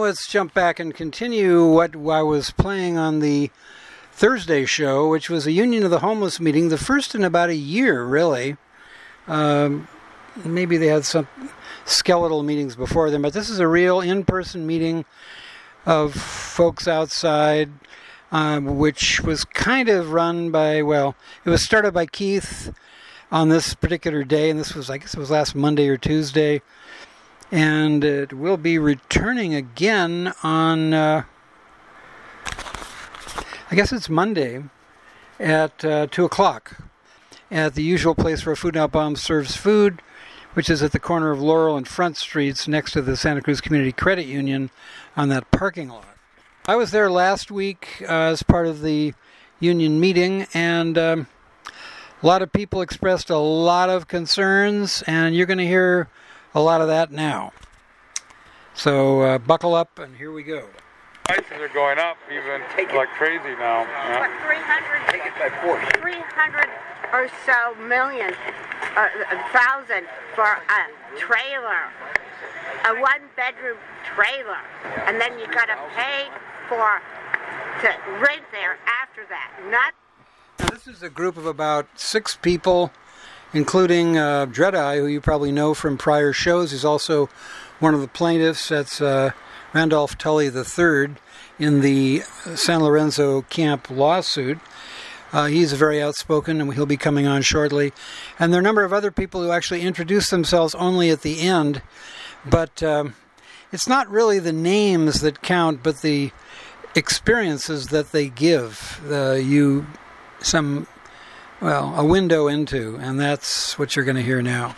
let's jump back and continue what I was playing on the Thursday show, which was a Union of the Homeless meeting, the first in about a year, really. Maybe they had some skeletal meetings before them, but this is a real in-person meeting of folks outside, which was kind of run by, well, it was started by Keith on this particular day, and this was, I guess it was last Monday or Tuesday, and it will be returning again on, I guess it's Monday at 2 o'clock at the usual place where Food Not Bombs serves food, which is at the corner of Laurel and Front Streets next to the Santa Cruz Community Credit Union on that parking lot. I was there last week as part of the union meeting, and a lot of people expressed a lot of concerns, and you're going to hear a lot of that now. So buckle up, and here we go. Prices are going up even like crazy now. Yeah. 300, take it by 40. 300 or so million, thousand for a trailer, a one-bedroom trailer, and then you got to pay to rent there after that. Now, this is a group of about 6 people, including Dreadeye, who you probably know from prior shows. He's also one of the plaintiffs. That's Randolph Tully III in the San Lorenzo camp lawsuit. He's very outspoken, and he'll be coming on shortly. And there are a number of other people who actually introduce themselves only at the end. But it's not really the names that count, but the experiences that they give you a window into, and that's what you're going to hear now.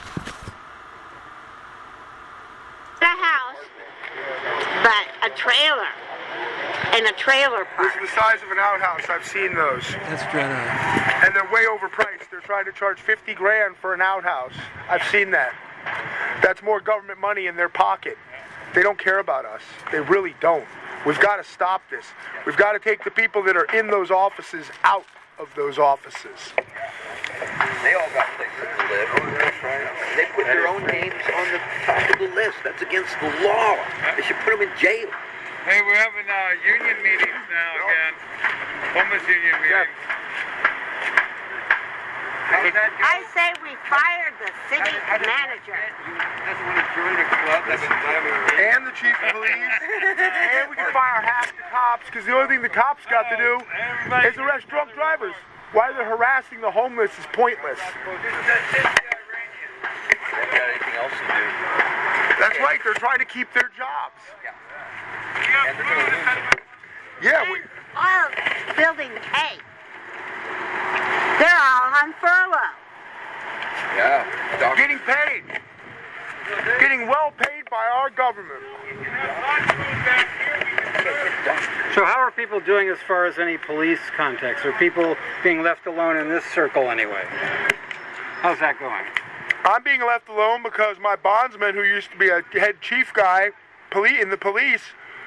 A house, but a trailer. In a trailer park. This is the size of an outhouse. I've seen those. That's Dreadeye. And they're way overpriced. They're trying to charge $50,000 for an outhouse. I've seen that. That's more government money in their pocket. They don't care about us. They really don't. We've got to stop this. We've got to take the people that are in those offices out of those offices. They all got places to live. They put their own names on the top of the list. That's against the law. They should put them in jail. Hey, we're having union meetings now again. Homeless union meetings. I say we fired the city manager. Doesn't want to join the club. And the chief of police. And we can fire half the cops, because the only thing the cops got to do is arrest drunk drivers. Why they're harassing the homeless is pointless. They got anything else to do. That's right. They're trying to keep their jobs. Yeah, all building K. They're all on furlough. Yeah. Getting paid. Getting well paid by our government. So how are people doing as far as any police contacts? Are people being left alone in this circle anyway? How's that going? I'm being left alone because my bondsman, who used to be a head chief guy in the police,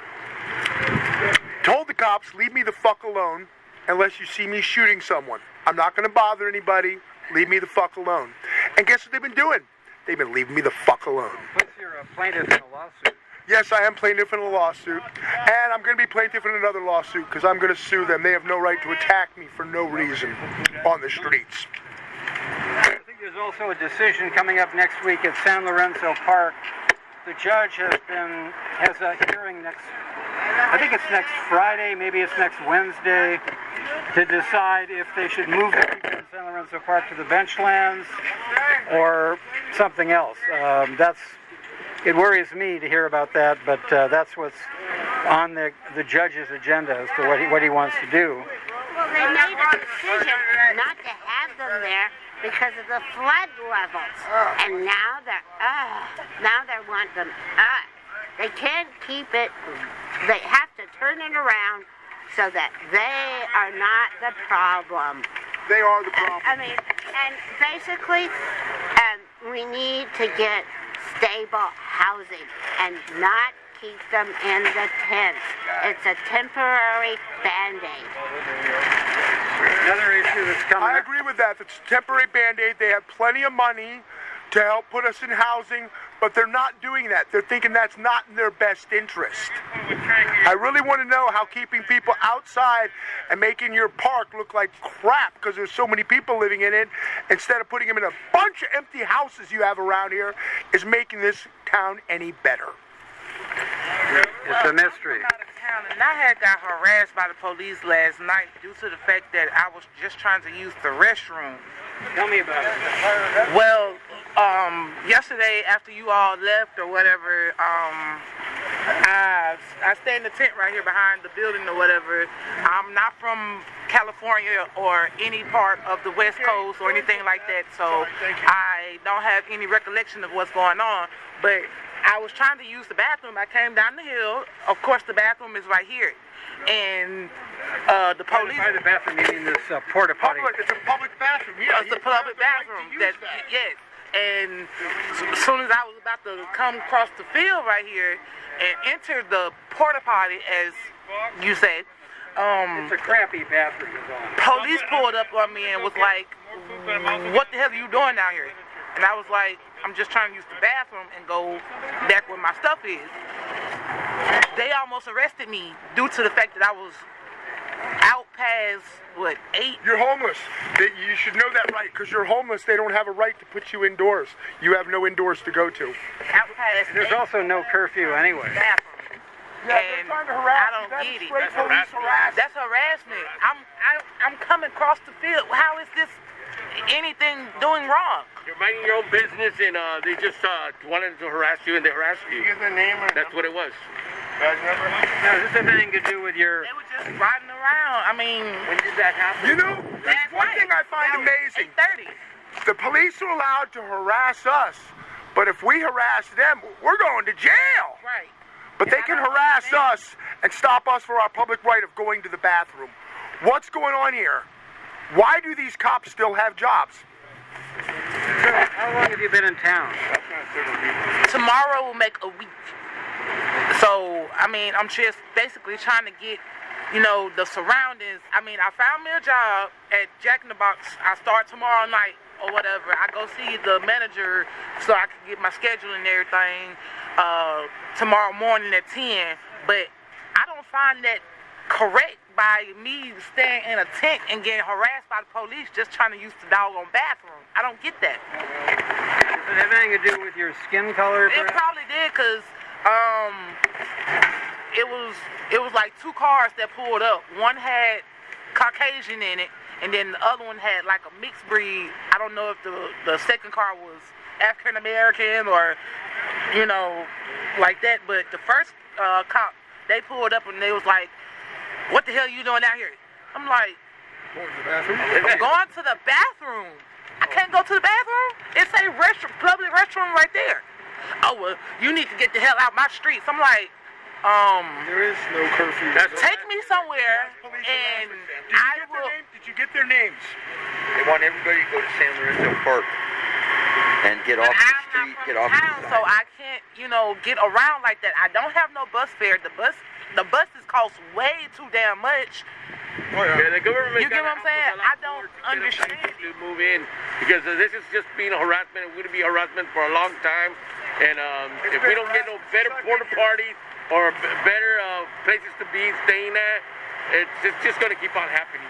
told the cops, leave me the fuck alone unless you see me shooting someone. I'm not going to bother anybody. Leave me the fuck alone. And guess what they've been doing? They've been leaving me the fuck alone. What's your plaintiff in a lawsuit? Yes, I am plaintiff in a lawsuit. And I'm going to be plaintiff in another lawsuit because I'm going to sue them. They have no right to attack me for no reason on the streets. I think there's also a decision coming up next week at San Lorenzo Park. The judge has a hearing I think it's next Friday, maybe it's next Wednesday, to decide if they should move the people in San Lorenzo Park to the benchlands or something else. It worries me to hear about that, but that's what's on the judge's agenda as to what he wants to do. Well, they made a decision not to have them there because of the flood levels, and now they want them up. They can't keep it. They have to turn it around so that they are not the problem. They are the problem. And basically, we need to get stable housing and not keep them in the tents. It's a temporary Band-Aid. Another issue that's coming I agree with that. It's a temporary Band-Aid. They have plenty of money to help put us in housing, but they're not doing that. They're thinking that's not in their best interest. I really want to know how keeping people outside and making your park look like crap because there's so many people living in it, instead of putting them in a bunch of empty houses you have around here, is making this town any better. It's a mystery. I'm out of town, and I had got harassed by the police last night due to the fact that I was just trying to use the restroom. Tell me about it. Well, yesterday after you all left or whatever, I stay in the tent right here behind the building or whatever. I'm not from California or any part of the West Coast or anything like that, so I don't have any recollection of what's going on. But I was trying to use the bathroom. I came down the hill. Of course, the bathroom is right here. And the police... By the bathroom, you mean this porta potty? It's a public bathroom. Yeah, it's a public bathroom. Yes. And as soon as I was about to come across the field right here and enter the porta potty, as you said, it's a crappy bathroom. Police pulled up on me and was like, "What the hell are you doing down here?" And I was like, "I'm just trying to use the bathroom and go back where my stuff is." They almost arrested me due to the fact that I was out past, 8? You're homeless. You should know that right, because you're homeless. They don't have a right to put you indoors. You have no indoors to go to. Out past There's 8 also no curfew anyway. bathroom. Yeah, And they're trying to harass I don't you. get it. That's police harassment. That's harassment. I'm coming across the field. How is this anything doing wrong? You're minding your own business, and they just wanted to harass you, and they harassed you. Give their name or That's what it was. badge number. Now, does this have anything to do with your... They were just riding around. I mean, When did that happen? You know, there's one thing I find amazing. 8:30. The police are allowed to harass us, but if we harass them, we're going to jail. Right. But they can harass us and stop us for our public right of going to the bathroom. What's going on here? Why do these cops still have jobs? How long have you been in town? Tomorrow will make a week. So, I mean, I'm just basically trying to get, the surroundings. I mean, I found me a job at Jack in the Box. I start tomorrow night or whatever. I go see the manager so I can get my schedule and everything tomorrow morning at 10. But I don't find that correct by me staying in a tent and getting harassed by the police just trying to use the doggone bathroom. I don't get that. Does it have anything to do with your skin color? It probably did, because it was like 2 cars that pulled up. One had Caucasian in it, and then the other one had like a mixed breed. I don't know if the second car was African American or, like that. But the first cop, they pulled up and they was like, "What the hell are you doing out here?" I'm like, "I'm going to the bathroom. I can't go to the bathroom. It's a public restroom right there." "Oh, well, you need to get the hell out my streets." I'm like, There is no curfew. take me somewhere and I will. Did you get their names? They want everybody to go to San Lorenzo Park and get off the street, get off the town, side. so I can't, get around like that. I don't have no bus fare. The buses cost way too damn much. Yeah, the government You get what I'm saying? I don't understand. To move in because this is just being a harassment. It's going to be harassment for a long time. And if we don't get no better porta parties or better places to be staying at, it's just going to keep on happening.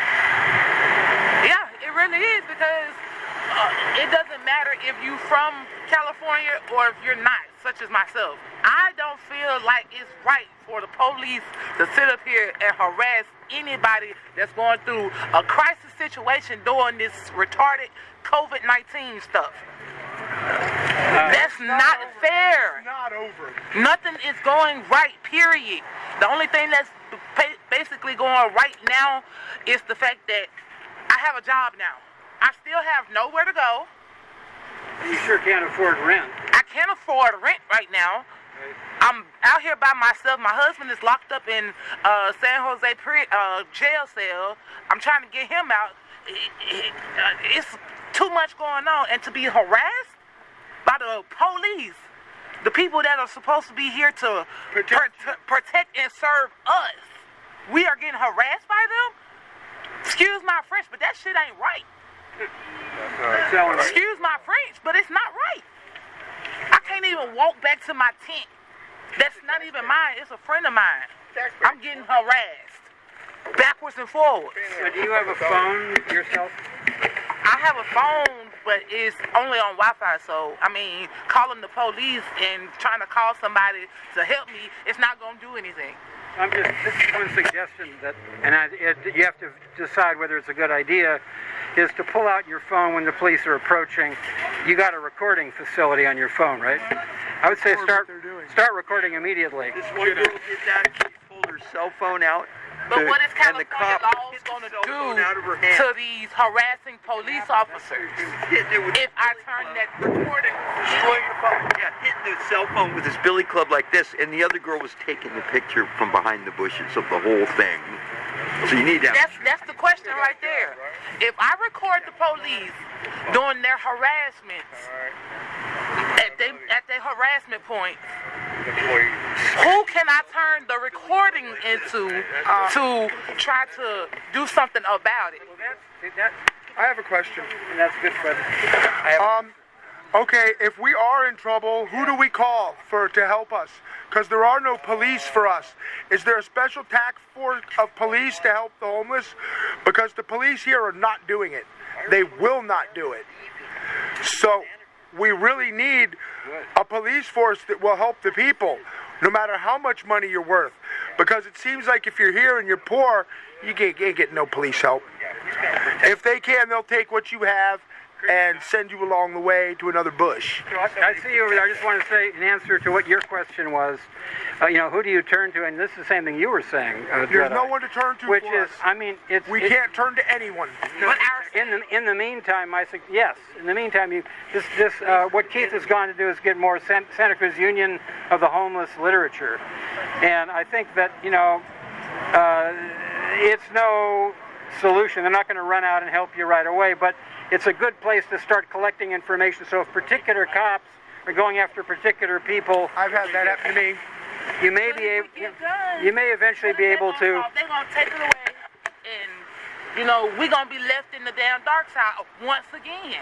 Yeah, it really is, because it doesn't matter if you're from California or if you're not, such as myself. I don't feel like it's right for the police to sit up here and harass anybody that's going through a crisis situation during this retarded COVID-19 stuff. That's not fair. It's not over. Nothing is going right, period. The only thing that's basically going right now is the fact that I have a job now. I still have nowhere to go. You sure can't afford rent. I can't afford rent right now. I'm out here by myself. My husband is locked up in San Jose jail cell. I'm trying to get him out. It's too much going on. And to be harassed by the police, the people that are supposed to be here to protect and serve us, we are getting harassed by them? Excuse my French, but that shit ain't right. Excuse my French, but it's not right. I can't even walk back to my tent. That's not even mine. It's a friend of mine. I'm getting harassed backwards and forwards. So do you have a phone yourself? I have a phone, but it's only on Wi-Fi. So, I mean, calling the police and trying to call somebody to help me, it's not going to do anything. This is one suggestion that, and you have to decide whether it's a good idea, is to pull out your phone when the police are approaching. You got a recording facility on your phone, right? I would say start recording immediately. This one girl did that. She pulled her cell phone out. But what is California laws going to do to these harassing police officers if I turn that recording? Yeah, hitting the cell phone with his billy club like this, and the other girl was taking the picture from behind the bushes of the whole thing. So you need that. That's the question right there. If I record the police doing their harassments at their harassment points, who can I turn the recording into to try to do something about it? I have a question. And that's good for Okay, if we are in trouble, who do we call to help us? Because there are no police for us. Is there a special task force of police to help the homeless? Because the police here are not doing it. They will not do it. So we really need a police force that will help the people, no matter how much money you're worth. Because it seems like if you're here and you're poor, you ain't get no police help. If they can, they'll take what you have and send you along the way to another bush. I see you over there. I just want to say, in answer to what your question was, who do you turn to? And this is the same thing you were saying. There's no one to turn to. Which for is, us. I mean, we can't turn to anyone. But in the meantime, what Keith has gone to do is get more Santa Cruz Union of the Homeless literature, and I think that it's no solution. They're not going to run out and help you right away, but it's a good place to start collecting information. So if particular cops are going after particular people, I've had that happen to me. You may eventually be able to. They're gonna take it away, and we're gonna be left in the damn dark side once again.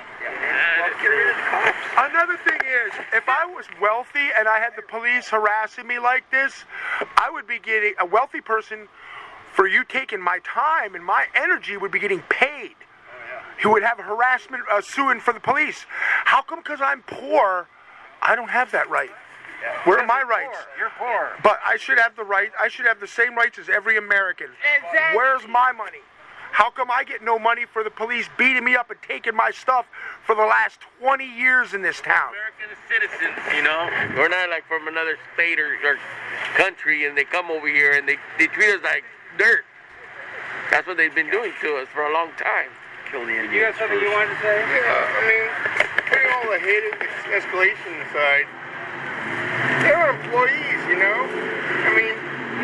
Another thing is, if I was wealthy and I had the police harassing me like this, I would be getting a wealthy person. For you taking my time and my energy would be getting paid. Who would have harassment suing for the police. How come because I'm poor, I don't have that right? Where are my rights? You're poor. But I should have the right. I should have the same rights as every American. Exactly. Where's my money? How come I get no money for the police beating me up and taking my stuff for the last 20 years in this town? American citizens, we're not like from another state or country, and they come over here and they treat us like dirt. That's what they've been doing to us for a long time. Kill the Indians. You got something you wanted to say? Yeah, I mean, putting all the hate escalation aside, they're employees, I mean,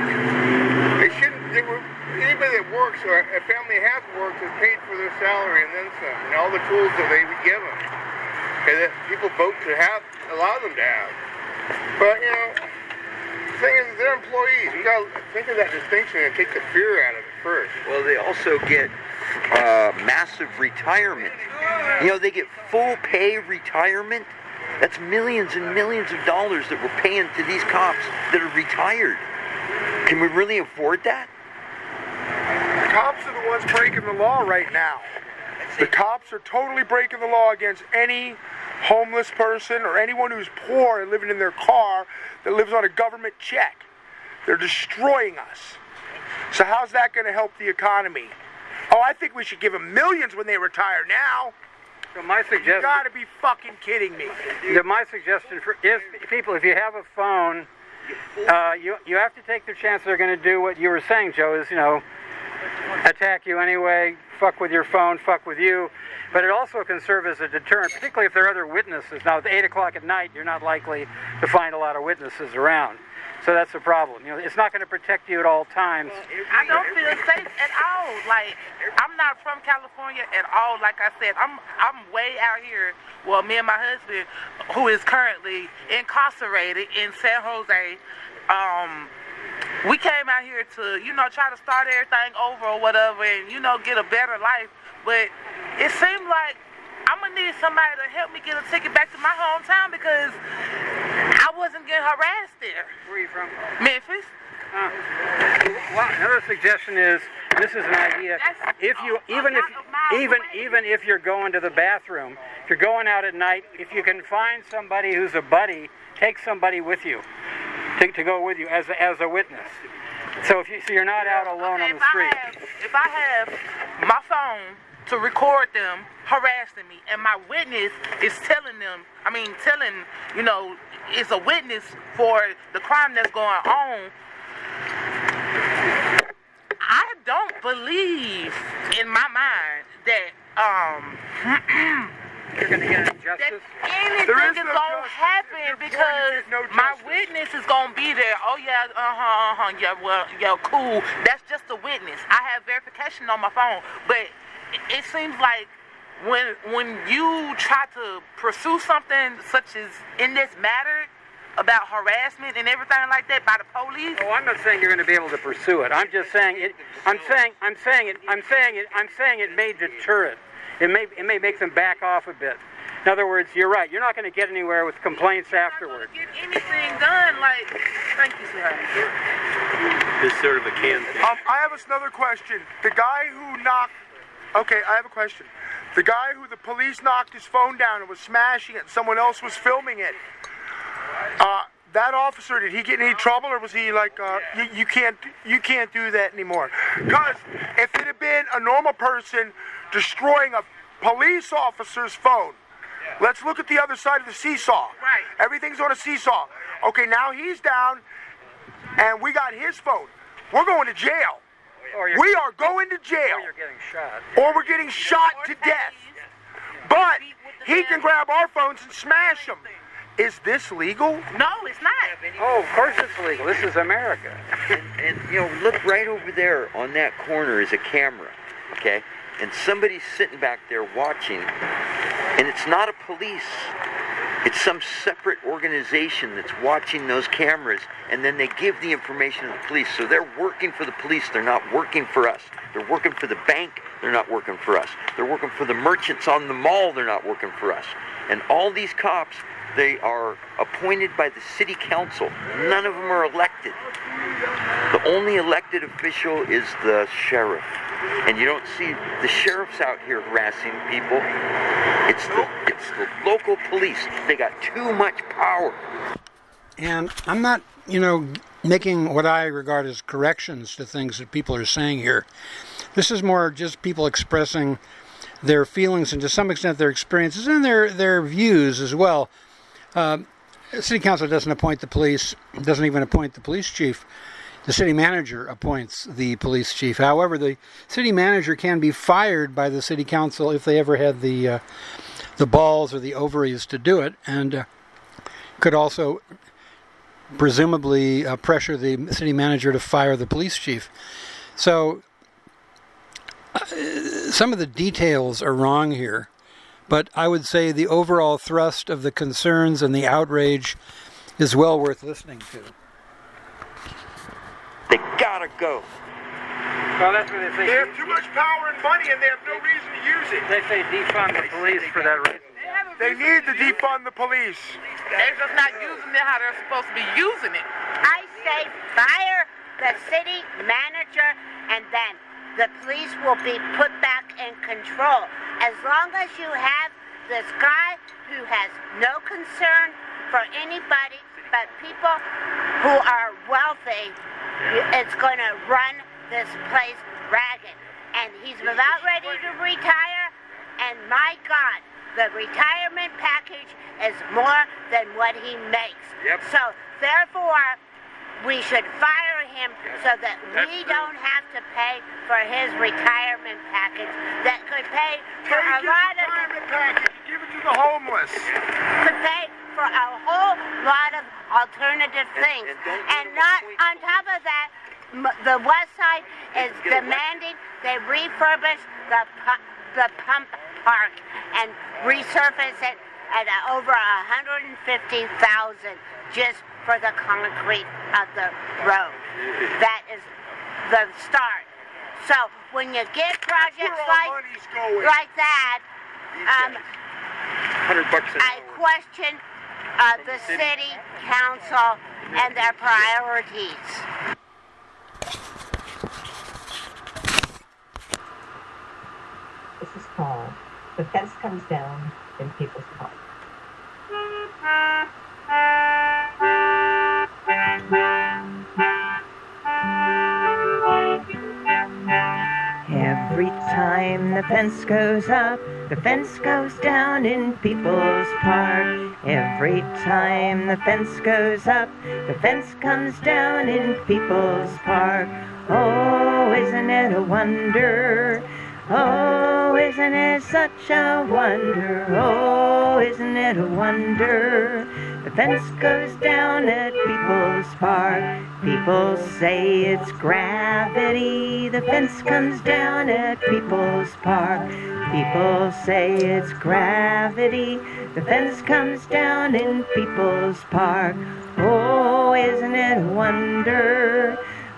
anybody that works or a family has worked is paid for their salary and then some, and all the tools that they would give them. Okay, that people vote to allow them to have. But, the thing is, they're employees. You got to think of that distinction and take the fear out of it first. Well, they also get massive retirement. They get full pay retirement. That's millions and millions of dollars that we're paying to these cops that are retired. Can we really afford that? The cops are the ones breaking the law right now. The cops are totally breaking the law against any homeless person or anyone who's poor and living in their car that lives on a government check. They're destroying us. So how's that going to help the economy? Oh, I think we should give them millions when they retire now. So my suggestion. You got to be fucking kidding me. My suggestion if you have a phone, you have to take the chance they're going to do what you were saying, Joe, is, attack you anyway, fuck with your phone, fuck with you. But it also can serve as a deterrent, particularly if there are other witnesses. Now, at 8 o'clock at night, you're not likely to find a lot of witnesses around. So that's the problem. It's not going to protect you at all times. I don't feel safe at all. Like, I'm not from California at all. Like I said, I'm way out here. Well, me and my husband, who is currently incarcerated in San Jose, we came out here to, try to start everything over or whatever and, get a better life. But it seemed like I'm gonna need somebody to help me get a ticket back to my hometown because I wasn't getting harassed there. Where are you from? Memphis. Well, another suggestion is, this is an idea. If you even if you're going to the bathroom, if you're going out at night, if you can find somebody who's a buddy, take somebody with you to go with you as a witness. So you're not out alone on the street. If I have my phone to record them harassing me, and my witness is telling, is a witness for the crime that's going on, I don't believe in my mind that you're going to get injustice. Anything is going to happen because my witness is going to be there. Oh, yeah, yeah, cool. That's just a witness. I have verification on my phone. But it seems like when you try to pursue something such as in this matter about harassment and everything like that by the police. Oh, I'm not saying you're going to be able to pursue it. I'm just saying it. I'm saying it may deter it. It may make them back off a bit. In other words, you're right. You're not going to get anywhere with complaints afterwards. You're not going to get anything done. Thank you, sir. It's sort of a can thing. I have another question. The guy who knocked. Okay, I have a question. The guy who the police knocked his phone down and was smashing it, and someone else was filming it. That officer, did he get in any trouble, or was he like, you can't do that anymore? Because if it had been a normal person destroying a police officer's phone, let's look at the other side of the seesaw. Right. Everything's on a seesaw. Okay, now he's down, and we got his phone. We're going to jail. We are going to jail. Or you're getting shot. Or we're getting shot to death. But he can grab our phones and smash them. Is this legal? No, it's not. Oh, of course it's legal. This is America. And look right over there on that corner is a camera, okay? And somebody's sitting back there watching, and it's not a police. It's some separate organization that's watching those cameras, and then they give the information to the police. So they're working for the police. They're not working for us. They're working for the bank. They're not working for us. They're working for the merchants on the mall. They're not working for us. And all these cops, they are appointed by the city council. None of them are elected. The only elected official is the sheriff. And you don't see the sheriffs out here harassing people. It's the local police. They got too much power. And I'm not, making what I regard as corrections to things that people are saying here. This is more just people expressing their feelings and to some extent their experiences and their views as well. The city council doesn't appoint the police, doesn't even appoint the police chief. The city manager appoints the police chief. However, the city manager can be fired by the city council if they ever had the balls or the ovaries to do it, and could also presumably pressure the city manager to fire the police chief. So some of the details are wrong here, but I would say the overall thrust of the concerns and the outrage is well worth listening to. They gotta go. Well, that's what they say. They have too much power and money, and they have no reason to use it. They say defund the police for that reason. They need to defund the police. They're just not using it how they're supposed to be using it. I say fire the city manager, and then the police will be put back in control. As long as you have this guy who has no concern for anybody but people who are wealthy, it's going to run this place ragged. And he's about ready to retire, and my God, the retirement package is more than what he makes. Yep. So, therefore, we should fire him so that we don't have to pay for his retirement package that could pay for a lot of... Retirement package, give it to the homeless. Could pay for a whole lot of alternative things. And not on top of that, the West Side is demanding they refurbish the pump park and resurface it at over $150,000 just for the concrete of the road. That is the start. So when you get projects like that, $100 an I hour. question the city council and their priorities. This is Paul. The fence comes down in People's Park. Every time the fence goes up, the fence goes down in People's Park. Every time the fence goes up, the fence comes down in People's Park. Oh, isn't it a wonder? Oh, isn't it such a wonder? Oh, isn't it a wonder? The fence goes down at People's Park. People say it's gravity. The fence comes down at People's Park. People say it's gravity. The fence comes down in People's Park. Oh, isn't it a wonder?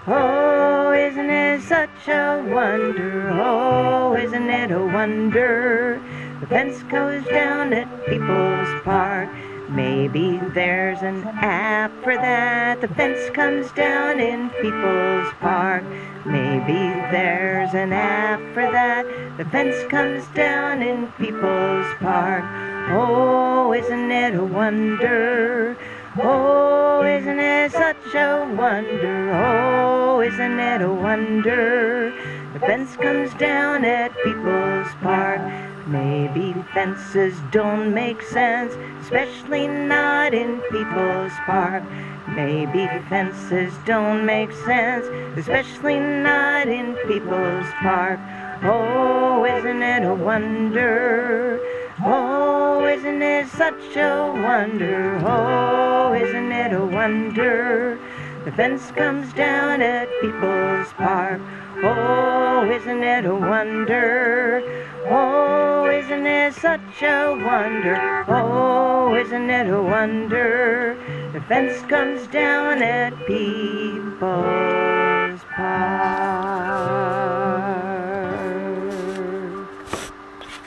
Oh, isn't it such a wonder? Oh, isn't it a wonder? The fence goes down at People's Park. Maybe there's an app for that. The fence comes down in People's Park. Maybe there's an app for that. The fence comes down in People's Park. Oh, isn't it a wonder? Oh, isn't it such a wonder? Oh, isn't it a wonder? The fence comes down at People's Park. Maybe fences don't make sense, especially not in People's Park. Maybe fences don't make sense, especially not in People's Park. Oh, isn't it a wonder? Oh, isn't it such a wonder? Oh, isn't it a wonder? The fence comes down at People's Park. Oh, isn't it a wonder? Oh, isn't it such a wonder? Oh, isn't it a wonder? The fence comes down at People's